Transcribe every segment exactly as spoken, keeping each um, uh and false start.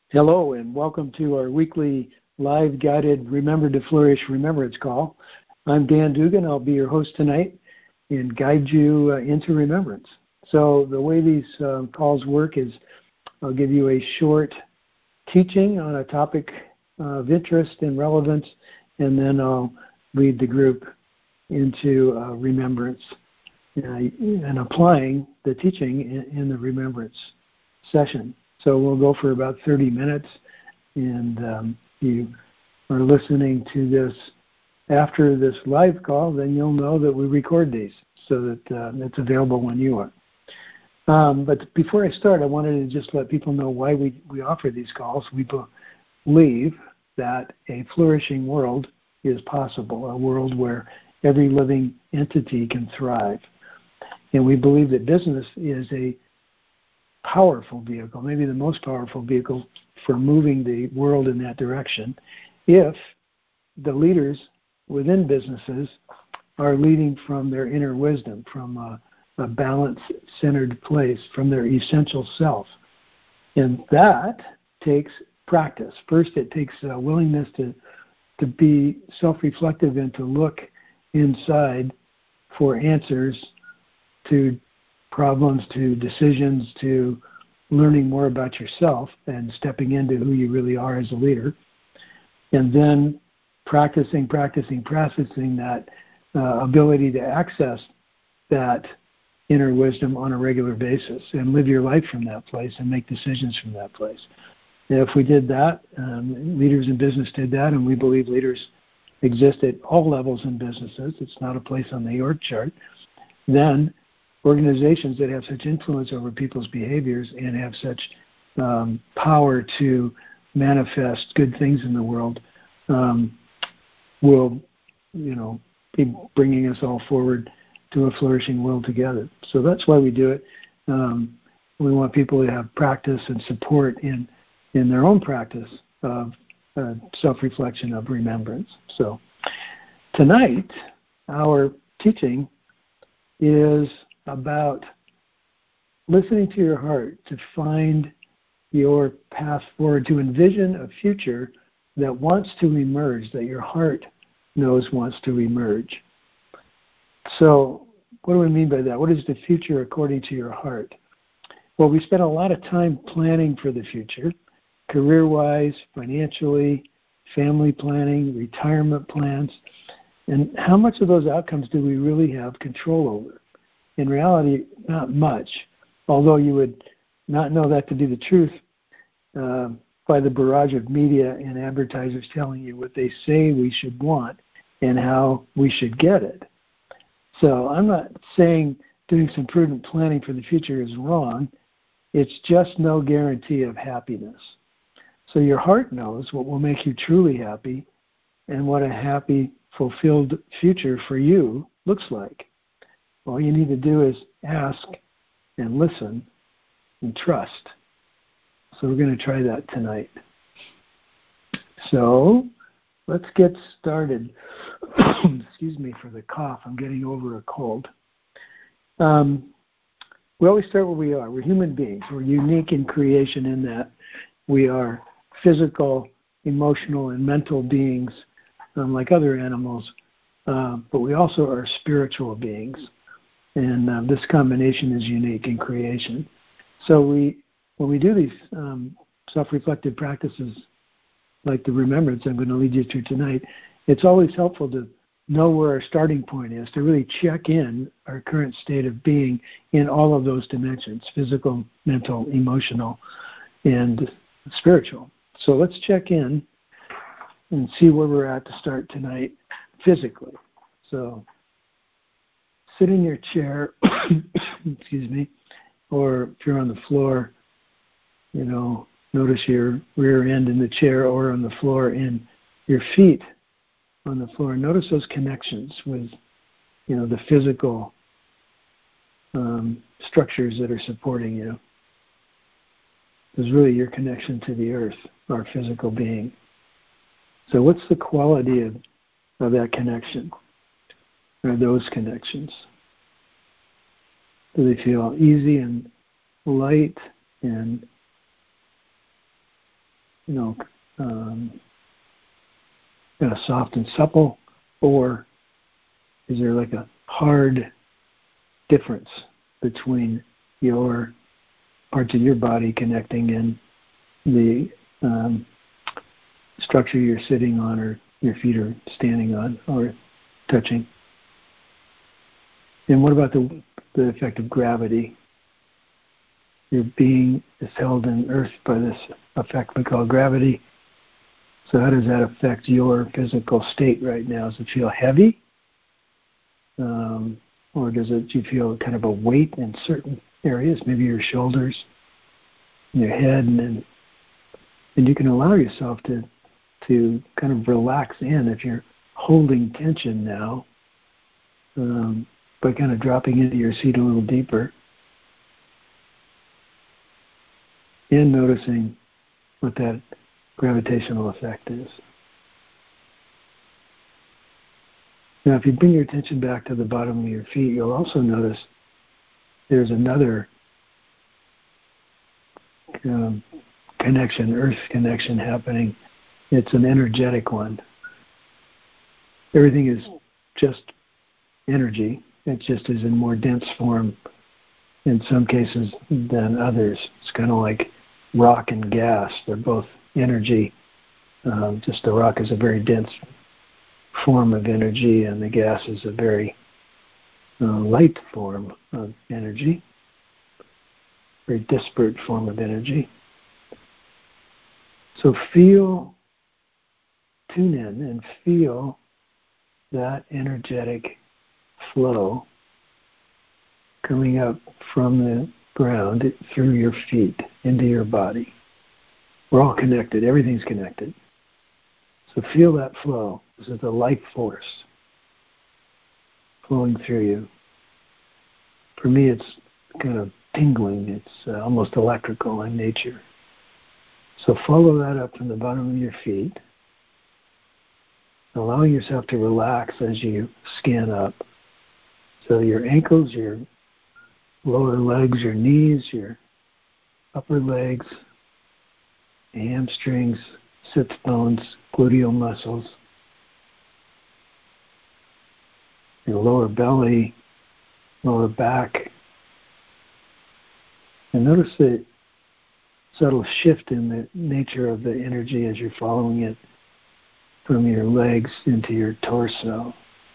Hello and welcome to our weekly live guided Remember to Flourish Remembrance call. I'm Dan Dugan. I'll be your host tonight and guide you uh, into remembrance. So the way these um, calls work is I'll give you a short teaching on a topic of interest and relevance, and then I'll lead the group into uh, remembrance uh, and applying the teaching in, in the remembrance session. So we'll go for about thirty minutes, and um, you are listening to this after this live call, then you'll know that we record these so that uh, it's available when you are. Um, but before I start, I wanted to just let people know why we, we offer these calls. We believe that a flourishing world is possible, a world where every living entity can thrive. And we believe that business is a powerful vehicle, maybe the most powerful vehicle for moving the world in that direction, if the leaders within businesses are leading from their inner wisdom, from a, a balance-centered place, from their essential self. And that takes practice. First, it takes a willingness to, to be self-reflective and to look inside for answers to problems, to decisions, to learning more about yourself and stepping into who you really are as a leader. And then practicing, practicing, practicing that uh, ability to access that inner wisdom on a regular basis and live your life from that place and make decisions from that place. And if we did that, um, leaders in business did that, and we believe leaders exist at all levels in businesses. It's not a place on the org chart. Then organizations that have such influence over people's behaviors and have such um, power to manifest good things in the world um, will, you know, be bringing us all forward to a flourishing world together. So that's why we do it. Um, we want people to have practice and support in in their own practice of uh, self-reflection, of remembrance. So tonight, our teaching is about listening to your heart to find your path forward, to envision a future that wants to emerge, that your heart knows wants to emerge. So what do we mean by that? What is the future according to your heart? Well, we spend a lot of time planning for the future, career-wise, financially, family planning, retirement plans, and how much of those outcomes do we really have control over? In reality, not much, although you would not know that to be the truth uh, by the barrage of media and advertisers telling you what they say we should want and how we should get it. So I'm not saying doing some prudent planning for the future is wrong. It's just no guarantee of happiness. So your heart knows what will make you truly happy and what a happy, fulfilled future for you looks like. All you need to do is ask and listen and trust. So we're going to try that tonight. So let's get started. Excuse me for the cough. I'm getting over a cold. Um, we always start where we are. We're human beings. We're unique in creation in that we are physical, emotional, and mental beings um, like other animals, uh, but we also are spiritual beings. And uh, this combination is unique in creation. So we, when we do these um, self-reflective practices like the remembrance I'm going to lead you through tonight, it's always helpful to know where our starting point is, to really check in our current state of being in all of those dimensions, physical, mental, emotional, and spiritual. So let's check in and see where we're at to start tonight physically. So sit in your chair, excuse me, or if you're on the floor, you know, notice your rear end in the chair or on the floor and your feet on the floor. Notice those connections with, you know, the physical um, structures that are supporting you. It's really your connection to the earth, our physical being. So what's the quality of, of that connection, or those connections? Do they feel easy and light and you know, um, kind of soft and supple, or is there like a hard difference between your parts of your body connecting and the um, structure you're sitting on or your feet are standing on or touching? And what about the, the effect of gravity? Your being is held in earth by this effect we call gravity. So how does that affect your physical state right now? Does it feel heavy? Um, or does it, do you feel kind of a weight in certain areas, maybe your shoulders, your head, and then and you can allow yourself to to kind of relax in if you're holding tension now um, by kind of dropping into your seat a little deeper and noticing what that gravitational effect is. Now, if you bring your attention back to the bottom of your feet, you'll also notice there's another um, connection, earth connection happening. It's an energetic one. Everything is just energy. It just is in more dense form in some cases than others. It's kind of like rock and gas. They're both energy. Um, just the rock is a very dense form of energy, and the gas is a very uh, light form of energy, very disparate form of energy. So feel, tune in and feel that energetic flow coming up from the ground through your feet into your body. We're all connected. Everything's connected. So feel that flow. This is the life force flowing through you. For me, it's kind of tingling. It's uh, almost electrical in nature. So follow that up from the bottom of your feet, allowing yourself to relax as you scan up. So your ankles, your lower legs, your knees, your upper legs, hamstrings, sits bones, gluteal muscles, your lower belly, lower back. And notice the subtle shift in the nature of the energy as you're following it from your legs into your torso.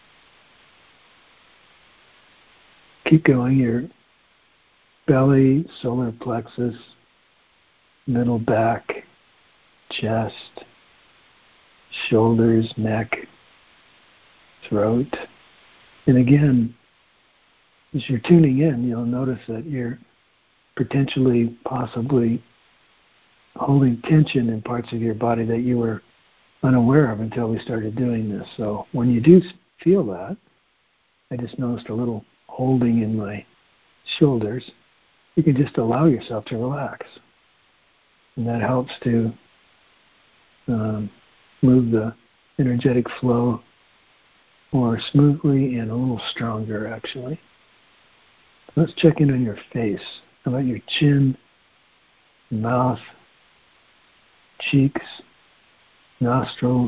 Keep going, your belly, solar plexus, middle back, chest, shoulders, neck, throat. And again, as you're tuning in, you'll notice that you're potentially, possibly holding tension in parts of your body that you were unaware of until we started doing this. So when you do feel that, I just noticed a little holding in my shoulders, you can just allow yourself to relax. And that helps to um, move the energetic flow more smoothly and a little stronger, actually. Let's check in on your face. How about your chin, mouth, cheeks, nostrils,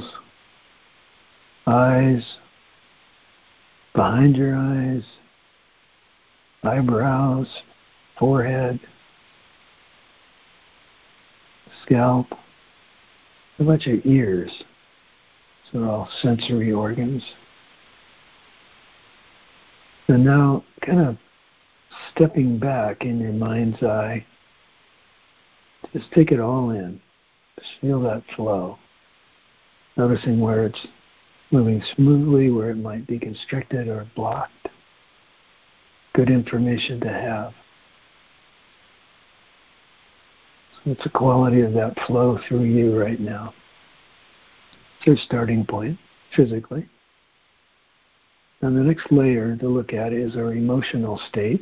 eyes, behind your eyes, eyebrows, forehead, scalp. How about your ears? These are all sensory organs. And now, kind of stepping back in your mind's eye, just take it all in. Just feel that flow. Noticing where it's moving smoothly, where it might be constricted or blocked. Good information to have. So it's the quality of that flow through you right now. It's your starting point, physically. And the next layer to look at is our emotional state.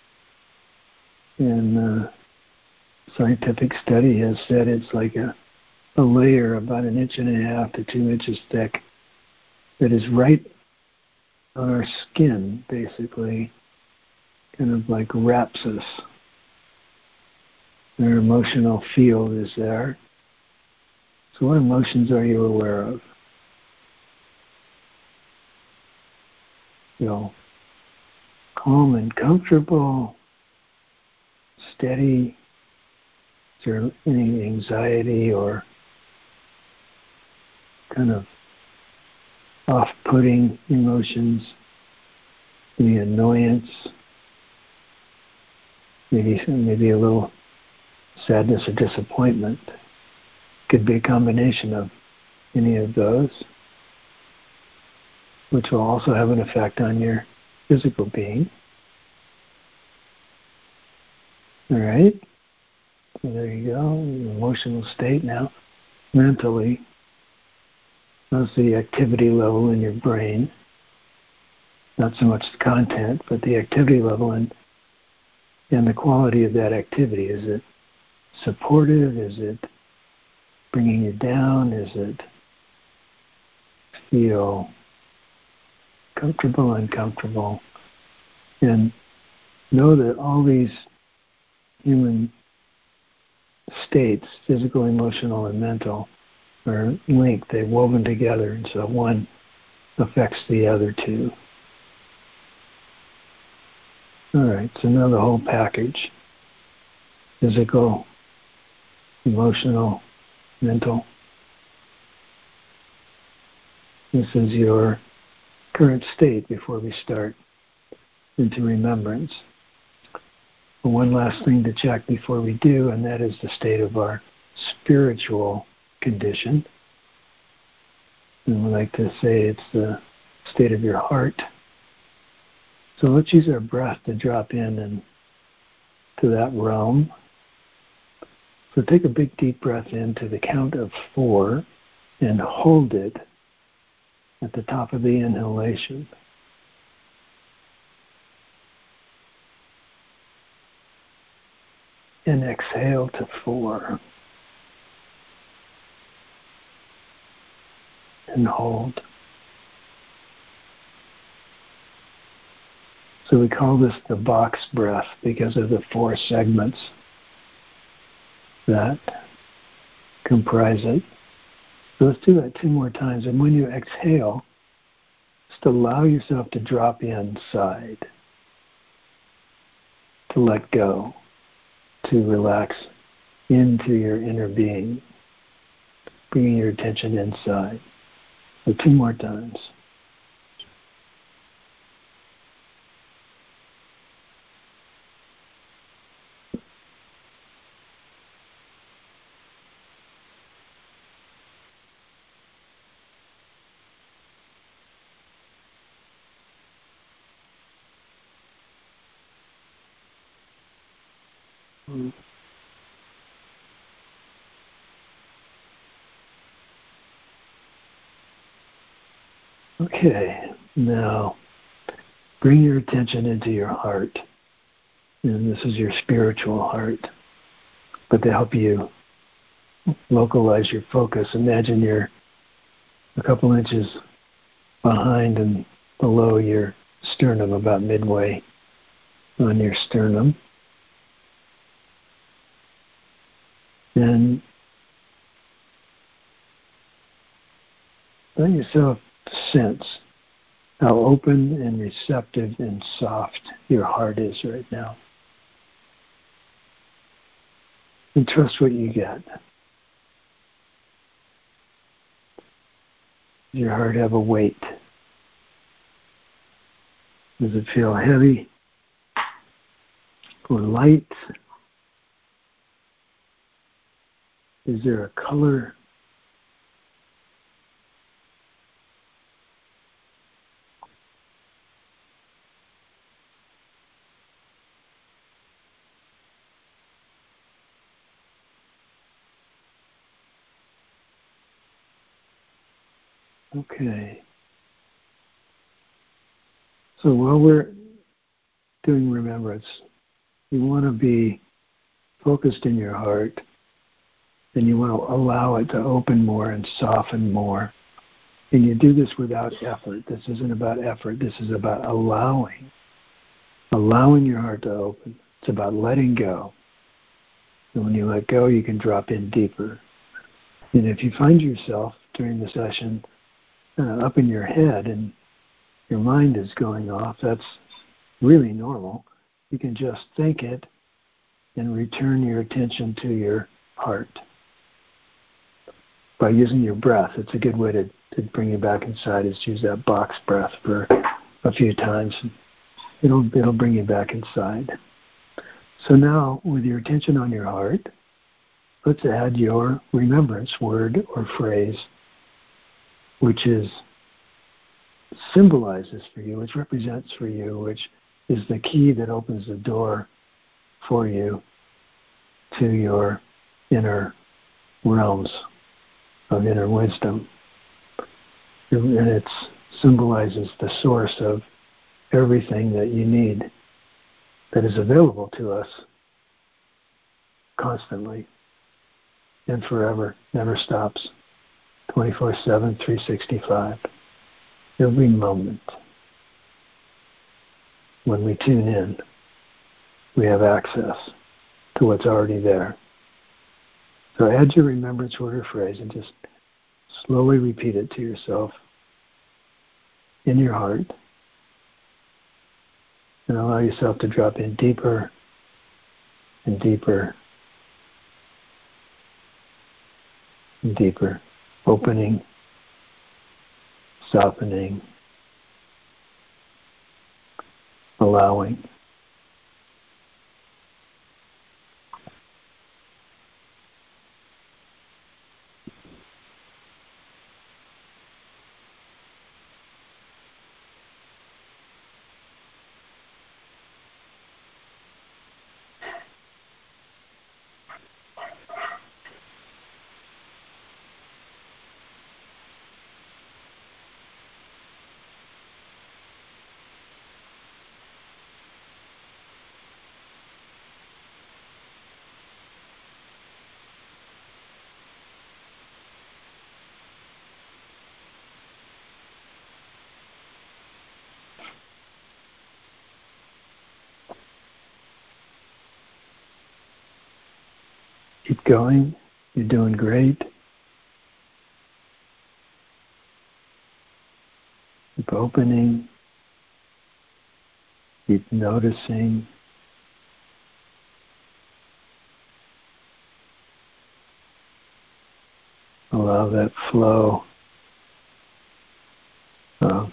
And uh, scientific study has said it's like a, a layer about an inch and a half to two inches thick that is right on our skin, basically, kind of like wraps us. Our emotional field is there. So what emotions are you aware of? Feel calm and comfortable, steady. Is there any anxiety or kind of off-putting emotions? Any annoyance? Maybe maybe a little sadness or disappointment. Could be a combination of any of those, which will also have an effect on your physical being. All right? So there you go, your emotional state now. Mentally, how's the activity level in your brain? Not so much the content, but the activity level and, and the quality of that activity. Is it supportive? Is it bringing you down? Is it feel comfortable, uncomfortable? And know that all these human states, physical, emotional, and mental, are linked. They're woven together, and so one affects the other two. All right, so now the whole package: physical, emotional, mental. This is your current state before we start into remembrance. But one last thing to check before we do, and that is the state of our spiritual condition. And we like to say it's the state of your heart. So let's use our breath to drop in and to that realm. So take a big deep breath in to the count of four and hold it at the top of the inhalation. And exhale to four. And hold. So we call this the box breath because of the four segments that comprise it. So let's do that two more times. And when you exhale, just allow yourself to drop inside, to let go, to relax into your inner being, bringing your attention inside. So two more times. Okay, now bring your attention into your heart. And this is your spiritual heart. But to help you localize your focus, imagine you're a couple inches behind and below your sternum, about midway on your sternum. And let yourself sense how open and receptive and soft your heart is right now. And trust what you get. Does your heart have a weight? Does it feel heavy or light? Is there a color? Okay. So while we're doing remembrance, you want to be focused in your heart, and you want to allow it to open more and soften more. And you do this without effort. This isn't about effort. This is about allowing. Allowing your heart to open. It's about letting go. And when you let go, you can drop in deeper And if you find yourself during the session uh, up in your head and your mind is going off, that's really normal. You can just think it and return your attention to your heart by using your breath. It's a good way to, to bring you back inside, is to use that box breath for a few times. It'll, it'll bring you back inside. So now, with your attention on your heart, let's add your remembrance word or phrase, which is symbolizes for you, which represents for you, which is the key that opens the door for you to your inner realms of inner wisdom. And it symbolizes the source of everything that you need that is available to us constantly and forever, never stops, twenty-four seven, three sixty-five. Every moment when we tune in, we have access to what's already there. So add your remembrance word or phrase and just slowly repeat it to yourself in your heart. And allow yourself to drop in deeper and deeper and deeper, opening, softening, allowing. Keep going. You're doing great. Keep opening. Keep noticing. Allow that flow of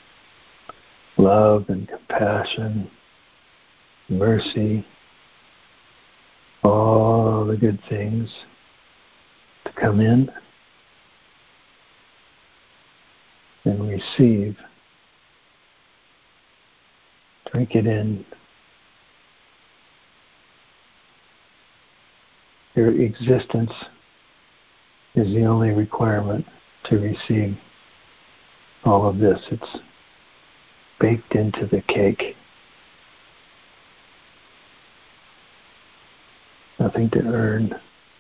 love and compassion, mercy, all the good things to come in and receive. Drink it in. Your existence is the only requirement to receive all of this. It's baked into the cake. Nothing to earn.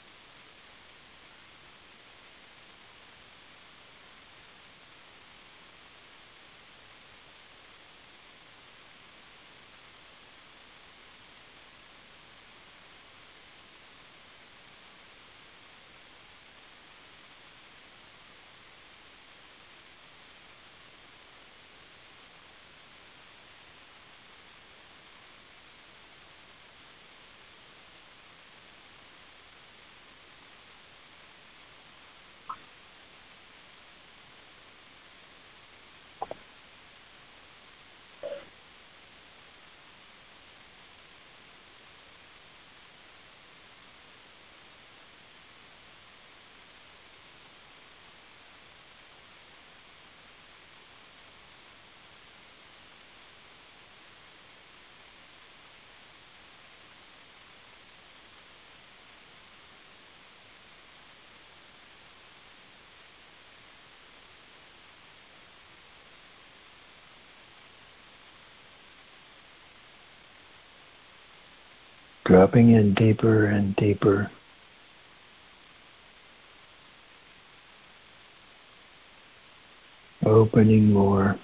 Dropping in deeper and deeper. Opening more.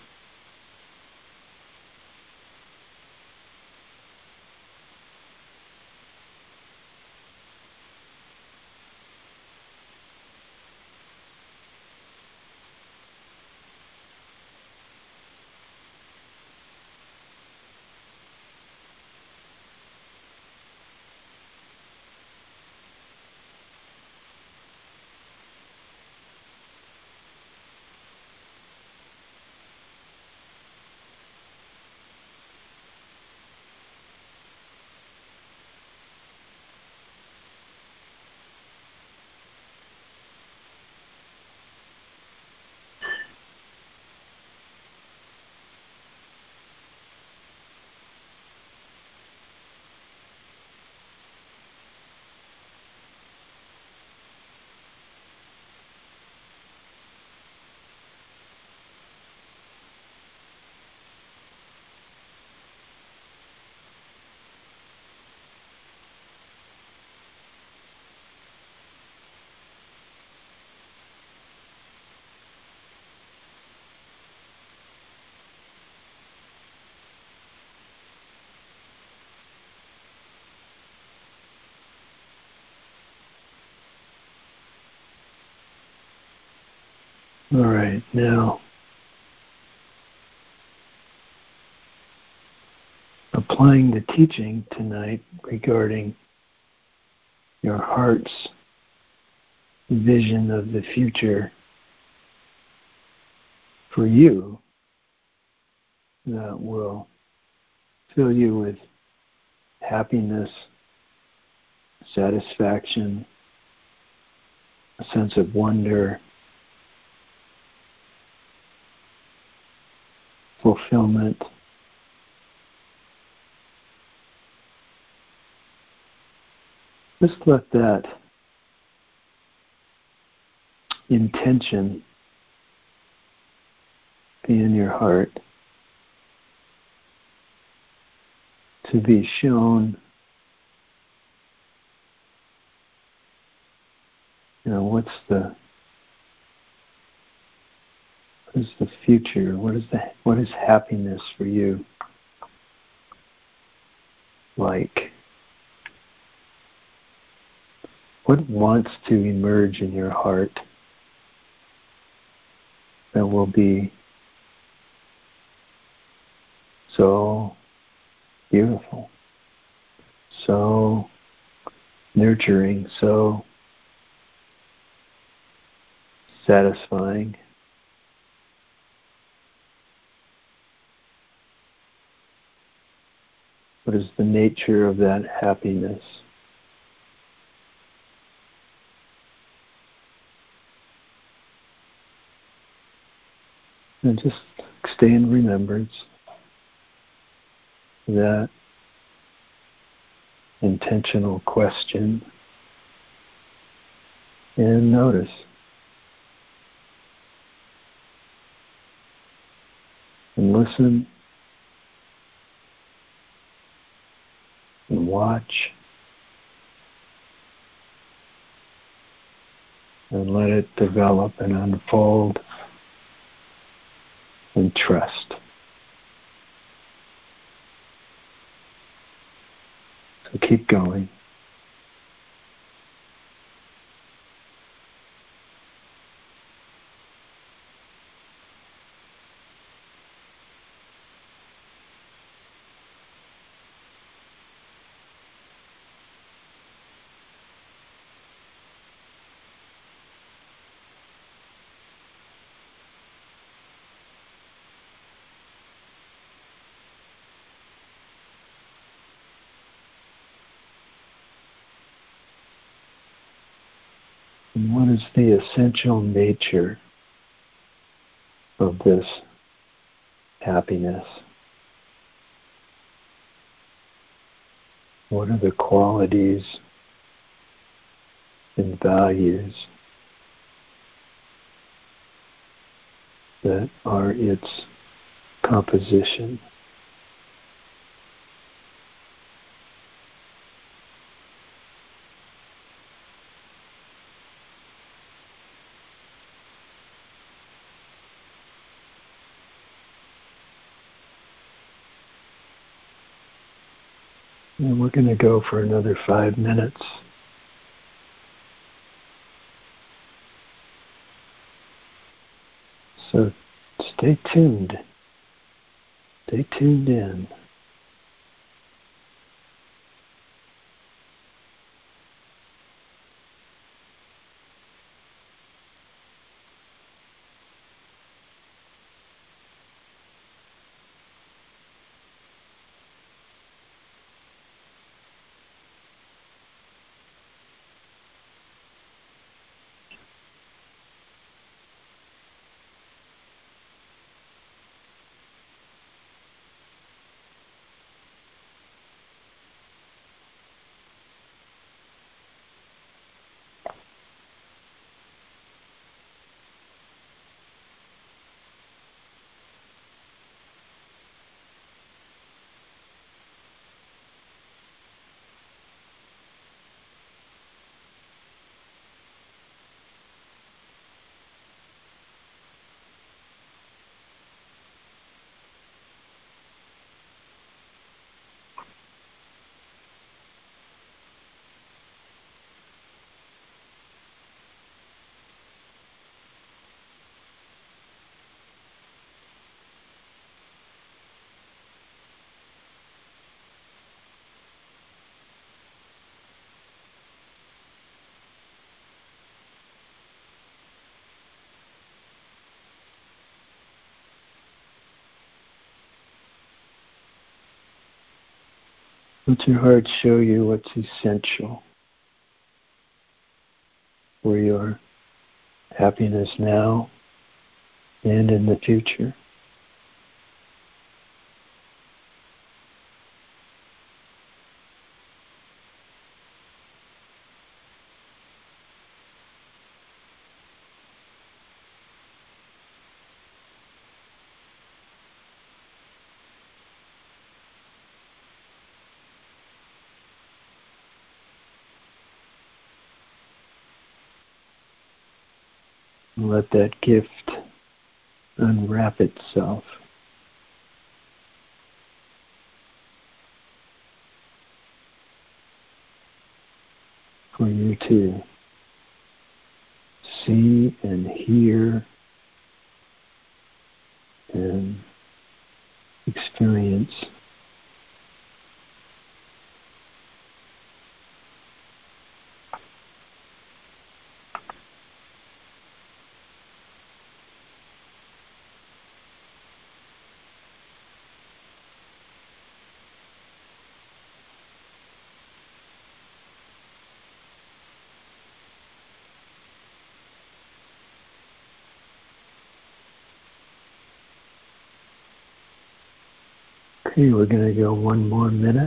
All right, now applying the teaching tonight regarding your heart's vision of the future for you that will fill you with happiness, satisfaction, a sense of wonder, fulfillment. Just let that intention be in your heart to be shown, you know, what's the what is the future? What is the what is happiness for you like? What wants to emerge in your heart that will be so beautiful, so nurturing, so satisfying? What is the nature of that happiness? And just stay in remembrance of that intentional question and notice. And listen and watch and let it develop and unfold and trust. So keep going. And what is the essential nature of this happiness? What are the qualities and values that are its composition? And we're going to go for another five minutes. So stay tuned. Stay tuned in. Let your heart show you what's essential for your happiness now and in the future. Let that gift unwrap itself. For you to see and hear and experience. Okay, we're going to go one more minute.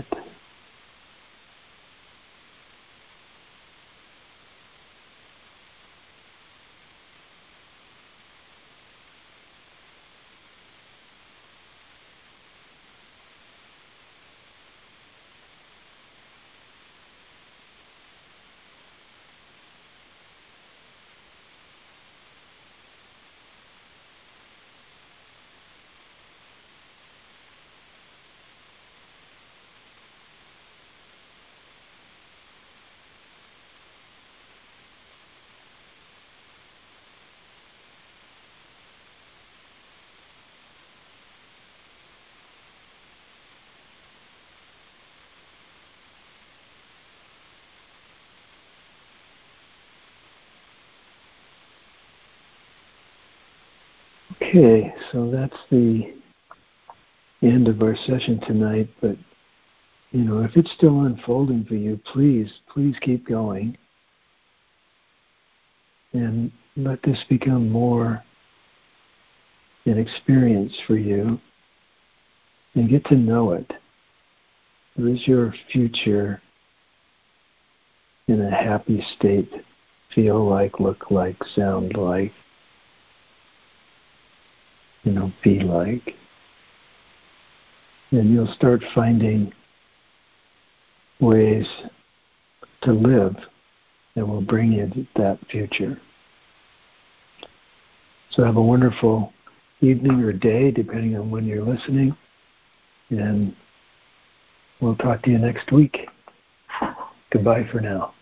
Okay, so that's the end of our session tonight, but you know, if it's still unfolding for you, please, please keep going and let this become more an experience for you and get to know it. What does your future in a happy state feel like, look like, sound like, you know, be like? And you'll start finding ways to live that will bring you that future. So have a wonderful evening or day, depending on when you're listening, and we'll talk to you next week. Goodbye for now.